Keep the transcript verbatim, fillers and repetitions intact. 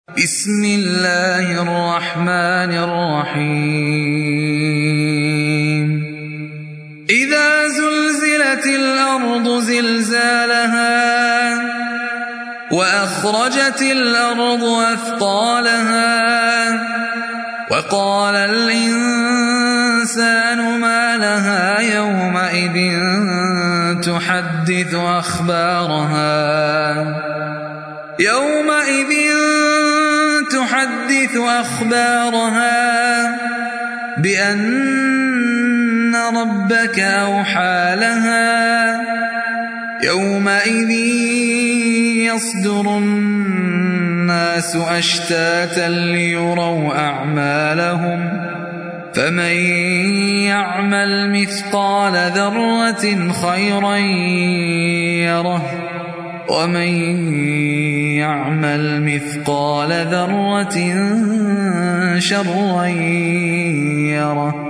بسم الله الرحمن الرحيم إذا زلزلت الأرض زلزالها وأخرجت الأرض أثقالها وقال الإنسان ما لها يومئذ تحدث أخبارها يومئذ تحدث أخبارها بأن ربك أوحى لها يومئذ يصدر الناس أشتاتا ليروا أعمالهم فمن يعمل مثقال ذرة خيرا يره ومن يعمل مثقال ذرة شرا يره